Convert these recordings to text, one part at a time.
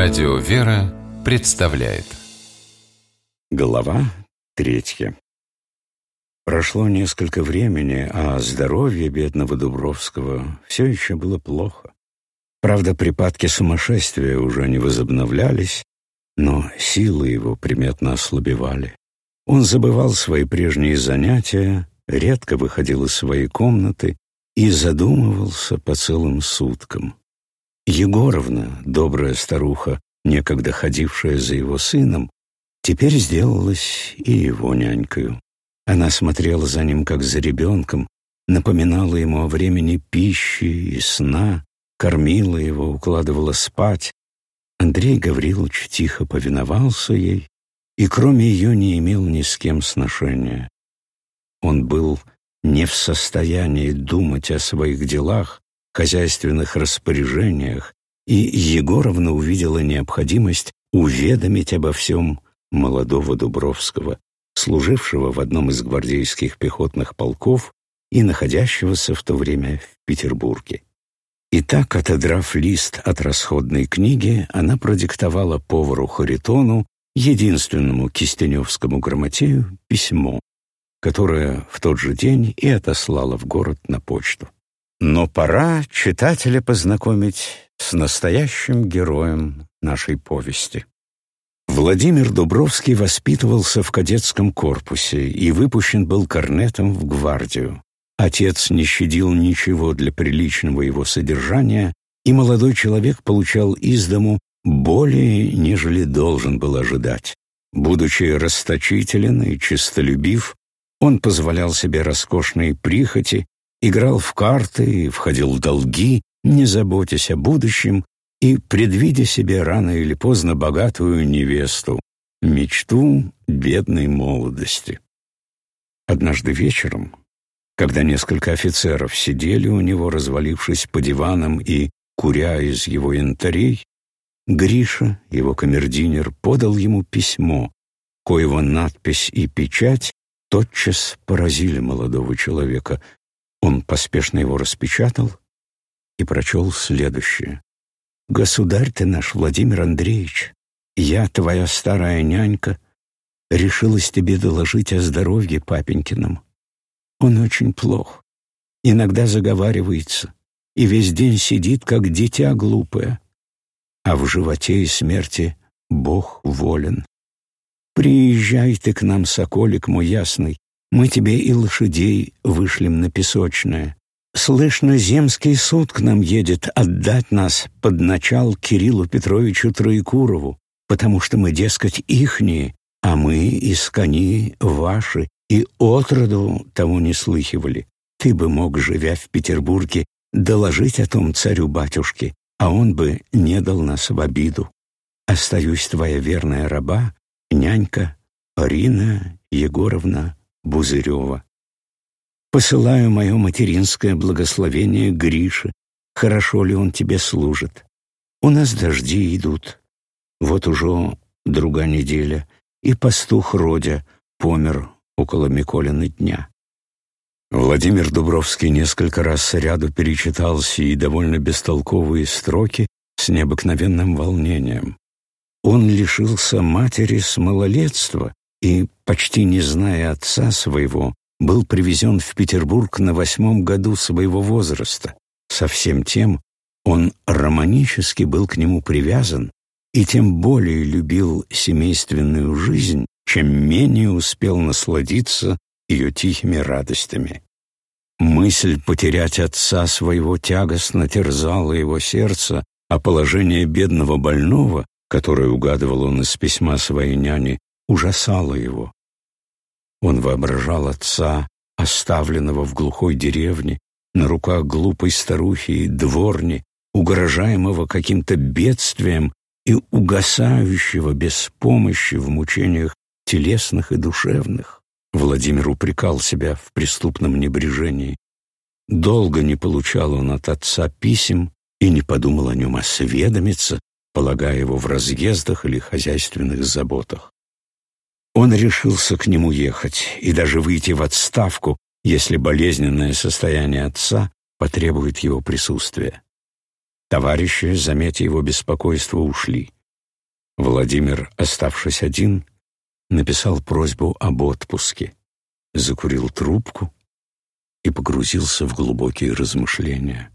Радио «Вера» представляет. Глава 3. Прошло несколько времени, а здоровье бедного Дубровского все еще было плохо. Правда, припадки сумасшествия уже не возобновлялись, но силы его приметно ослабевали. Он забывал свои прежние занятия, редко выходил из своей комнаты и задумывался по целым суткам. Егоровна, добрая старуха, некогда ходившая за его сыном, теперь сделалась и его нянькою. Она смотрела за ним, как за ребенком, напоминала ему о времени пищи и сна, кормила его, укладывала спать. Андрей Гаврилович тихо повиновался ей и кроме ее не имел ни с кем сношения. Он был не в состоянии думать о своих делах, хозяйственных распоряжениях, и Егоровна увидела необходимость уведомить обо всем молодого Дубровского, служившего в одном из гвардейских пехотных полков и находящегося в то время в Петербурге. Итак, отодрав лист от расходной книги, она продиктовала повару Харитону, единственному кистеневскому грамотею, письмо, которое в тот же день и отослала в город на почту. Но пора читателя познакомить с настоящим героем нашей повести. Владимир Дубровский воспитывался в кадетском корпусе и выпущен был корнетом в гвардию. Отец не щадил ничего для приличного его содержания, и молодой человек получал из дому более, нежели должен был ожидать. Будучи расточителен и честолюбив, он позволял себе роскошные прихоти, играл в карты и входил в долги, не заботясь о будущем и предвидя себе рано или поздно богатую невесту, мечту бедной молодости. Однажды вечером, когда несколько офицеров сидели у него, развалившись по диванам и куря из его янтарей, Гриша, его камердинер, подал ему письмо, коего надпись и печать тотчас поразили молодого человека. Он поспешно его распечатал и прочел следующее. «Государь ты наш, Владимир Андреевич, я, твоя старая нянька, решилась тебе доложить о здоровье папенькином. Он очень плох, иногда заговаривается и весь день сидит, как дитя глупое, а в животе и смерти Бог волен. Приезжай ты к нам, соколик мой ясный, мы тебе и лошадей вышлем на Песочное. Слышно, земский суд к нам едет отдать нас под начал Кириллу Петровичу Троекурову, потому что мы, дескать, ихние, а мы из кони ваши, и отроду того не слыхивали. Ты бы мог, живя в Петербурге, доложить о том царю-батюшке, а он бы не дал нас в обиду. Остаюсь твоя верная раба, нянька Арина Егоровна Бузырева. Посылаю мое материнское благословение Грише. Хорошо ли он тебе служит? У нас дожди идут. Вот уже друга неделя, и пастух Родя помер около Миколины дня». Владимир Дубровский несколько раз сряду перечитал сии довольно бестолковые строки с необыкновенным волнением. Он лишился матери с малолетства и, почти не зная отца своего, был привезен в Петербург на 8 году своего возраста. Со всем тем он романически был к нему привязан и тем более любил семейственную жизнь, чем менее успел насладиться ее тихими радостями. Мысль потерять отца своего тягостно терзала его сердце, а положение бедного больного, которое угадывал он из письма своей няни, ужасало его. Он воображал отца, оставленного в глухой деревне, на руках глупой старухи и дворни, угрожаемого каким-то бедствием и угасающего без помощи в мучениях телесных и душевных. Владимир упрекал себя в преступном небрежении. Долго не получал он от отца писем и не подумал о нем осведомиться, полагая его в разъездах или хозяйственных заботах. Он решился к нему ехать и даже выйти в отставку, если болезненное состояние отца потребует его присутствия. Товарищи, заметя его беспокойство, ушли. Владимир, оставшись один, написал просьбу об отпуске, закурил трубку и погрузился в глубокие размышления.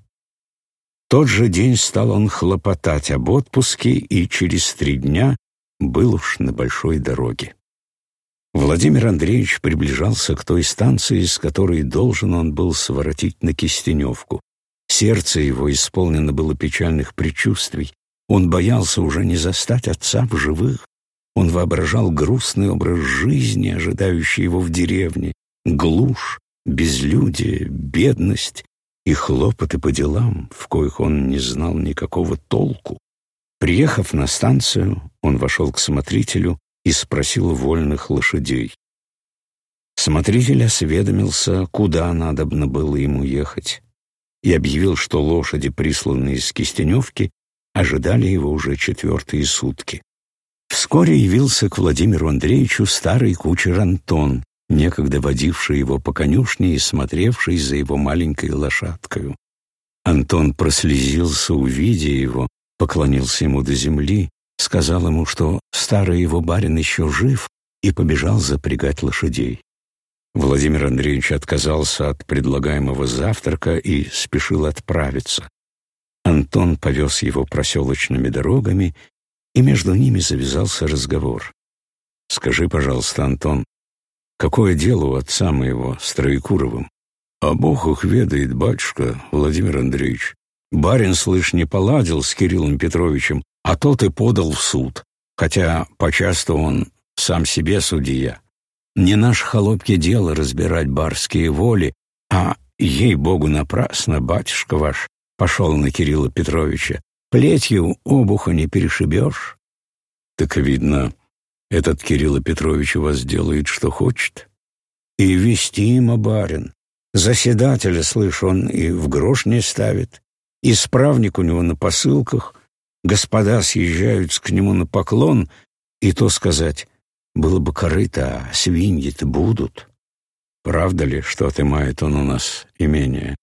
В тот же день стал он хлопотать об отпуске и через 3 дня был уж на большой дороге. Владимир Андреевич приближался к той станции, с которой должен он был своротить на Кистеневку. Сердце его исполнено было печальных предчувствий. Он боялся уже не застать отца в живых. Он воображал грустный образ жизни, ожидающий его в деревне, глушь, безлюдие, бедность и хлопоты по делам, в коих он не знал никакого толку. Приехав на станцию, он вошел к смотрителю и спросил вольных лошадей. Смотритель осведомился, куда надобно было ему ехать, и объявил, что лошади, присланные из Кистеневки, ожидали его уже 4-е сутки. Вскоре явился к Владимиру Андреевичу старый кучер Антон, некогда водивший его по конюшне и смотревший за его маленькой лошадкою. Антон прослезился, увидя его, поклонился ему до земли, сказал ему, что старый его барин еще жив, и побежал запрягать лошадей. Владимир Андреевич отказался от предлагаемого завтрака и спешил отправиться. Антон повез его проселочными дорогами, и между ними завязался разговор. «Скажи, пожалуйста, Антон, какое дело у отца моего с Троекуровым?» «А Бог их ведает, батюшка Владимир Андреевич. Барин, слышь, не поладил с Кириллом Петровичем, а тот и подал в суд, хотя почасто он сам себе судья. Не наш холопке дело разбирать барские воли, а, ей-богу, напрасно батюшка ваш пошел на Кирилла Петровича. Плетью обуха не перешибешь». «Так, видно, этот Кирилл Петрович у вас делает, что хочет?» «И вестимо, барин. Заседателя, слышь, он и в грош не ставит. Исправник у него на посылках. Господа съезжаются к нему на поклон, и то сказать, было бы корыто, а свиньи-то будут. Правда ли, что отымает он у нас имение?»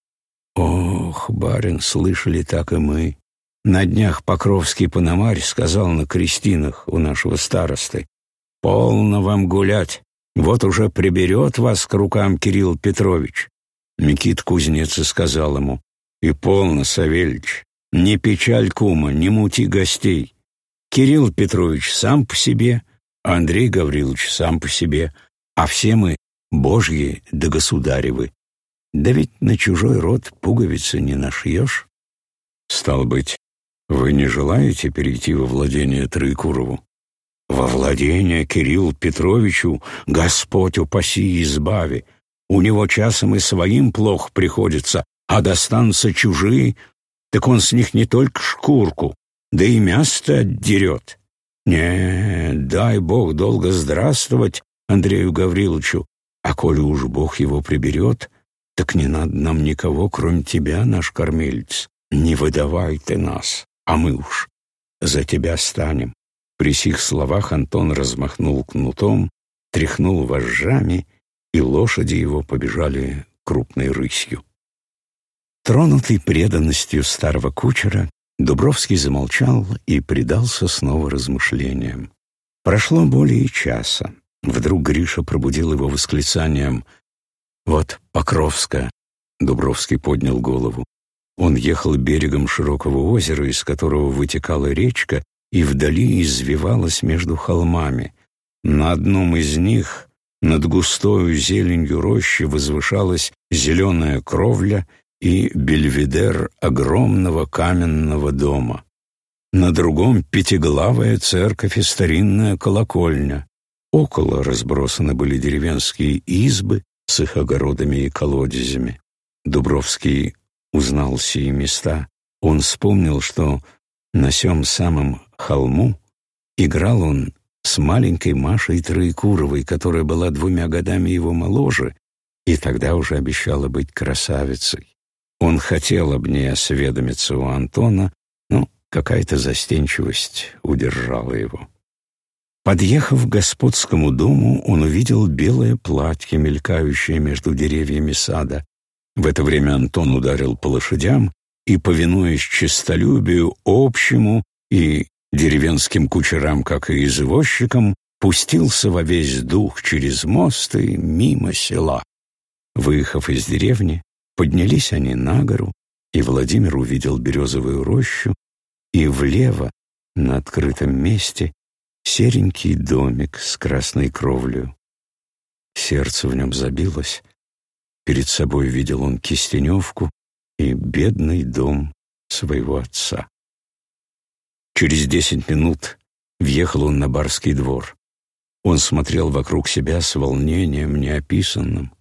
«Ох, барин, слышали так и мы. На днях Покровский Пономарь сказал на крестинах у нашего старосты: «Полно вам гулять, вот уже приберет вас к рукам Кирилл Петрович». Микит кузнец и сказал ему: «И полно, Савельич, не печаль кума, не мути гостей. Кирилл Петрович сам по себе, а Андрей Гаврилович сам по себе, а все мы божьи да государевы. Да ведь на чужой род пуговицы не нашьешь». «Стал быть, вы не желаете перейти во владение Троекурову?» «Во владение Кириллу Петровичу Господь упаси и избави. У него часом и своим плохо приходится, а достанутся чужие, так он с них не только шкурку, да и мясо отдерет. Не, дай Бог долго здравствовать Андрею Гавриловичу, а коли уж Бог его приберет, так не надо нам никого, кроме тебя, наш кормилец. Не выдавай ты нас, а мы уж за тебя станем». При сих словах Антон размахнул кнутом, тряхнул вожжами, и лошади его побежали крупной рысью. Тронутый преданностью старого кучера, Дубровский замолчал и предался снова размышлениям. Прошло более часа. Вдруг Гриша пробудил его восклицанием: «Вот Покровская!» Дубровский поднял голову. Он ехал берегом широкого озера, из которого вытекала речка, и вдали извивалась между холмами. На одном из них, над густою зеленью рощи, возвышалась зеленая кровля и бельведер огромного каменного дома. На другом — пятиглавая церковь и старинная колокольня. Около разбросаны были деревенские избы с их огородами и колодезями. Дубровский узнал сии места. Он вспомнил, что на сём самом холму играл он с маленькой Машей Троекуровой, которая была 2 годами его моложе и тогда уже обещала быть красавицей. Он хотел об ней осведомиться у Антона, но какая-то застенчивость удержала его. Подъехав к господскому дому, он увидел белое платье, мелькающее между деревьями сада. В это время Антон ударил по лошадям и, повинуясь честолюбию общему и деревенским кучерам, как и извозчикам, пустился во весь дух через мост и мимо села. Выехав из деревни, поднялись они на гору, и Владимир увидел березовую рощу, и влево, на открытом месте, серенький домик с красной кровлею. Сердце в нем забилось. Перед собой видел он кистеневку и бедный дом своего отца. Через 10 минут въехал он на барский двор. Он смотрел вокруг себя с волнением неописанным.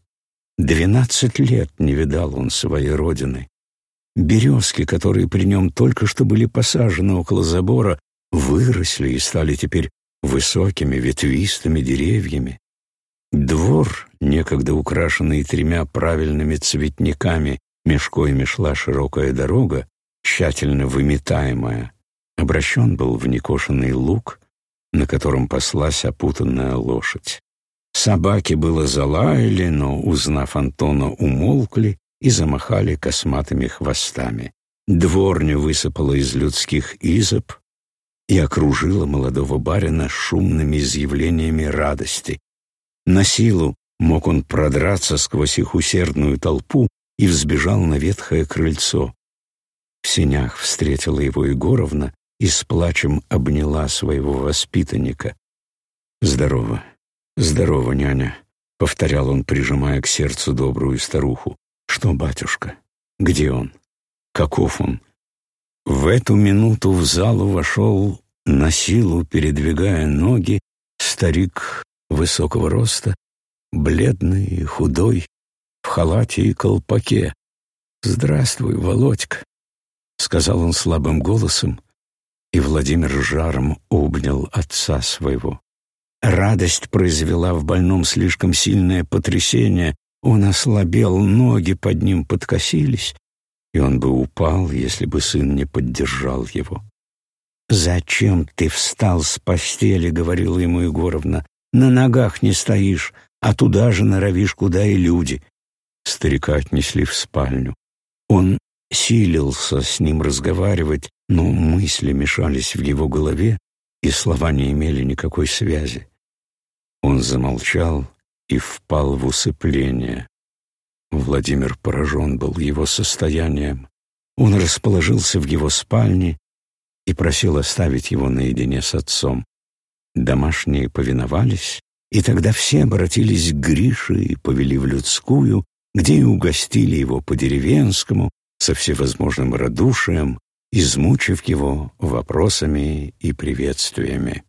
12 лет не видал он своей родины. Березки, которые при нем только что были посажены около забора, выросли и стали теперь высокими ветвистыми деревьями. Двор, некогда украшенный 3 правильными цветниками, меж коими шла широкая дорога, тщательно выметаемая, обращен был в некошенный луг, на котором паслась опутанная лошадь. Собаки было залаяли, но, узнав Антона, умолкли и замахали косматыми хвостами. Дворня высыпала из людских изоб и окружила молодого барина шумными изъявлениями радости. На силу мог он продраться сквозь их усердную толпу и взбежал на ветхое крыльцо. В сенях встретила его Егоровна и с плачем обняла своего воспитанника. «Здорово, здорово, няня», — повторял он, прижимая к сердцу добрую старуху. «Что, батюшка? Где он? Каков он?» В эту минуту в залу вошел, на силу передвигая ноги, старик высокого роста, бледный и худой, в халате и колпаке. «Здравствуй, Володька», — сказал он слабым голосом, и Владимир жаром обнял отца своего. Радость произвела в больном слишком сильное потрясение. Он ослабел, ноги под ним подкосились, и он бы упал, если бы сын не поддержал его. «Зачем ты встал с постели?» — говорила ему Егоровна. «На ногах не стоишь, а туда же норовишь, куда и люди». Старика отнесли в спальню. Он силился с ним разговаривать, но мысли мешались в его голове, и слова не имели никакой связи. Он замолчал и впал в усыпление. Владимир поражен был его состоянием. Он расположился в его спальне и просил оставить его наедине с отцом. Домашние повиновались, и тогда все обратились к Грише и повели в людскую, где и угостили его по-деревенскому, со всевозможным радушием, измучив его вопросами и приветствиями.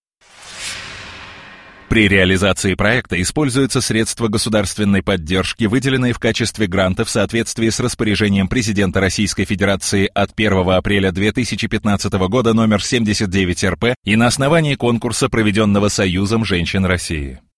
При реализации проекта используются средства государственной поддержки, выделенные в качестве гранта в соответствии с распоряжением президента Российской Федерации от 1 апреля 2015 года номер 79 РП и на основании конкурса, проведенного Союзом женщин России.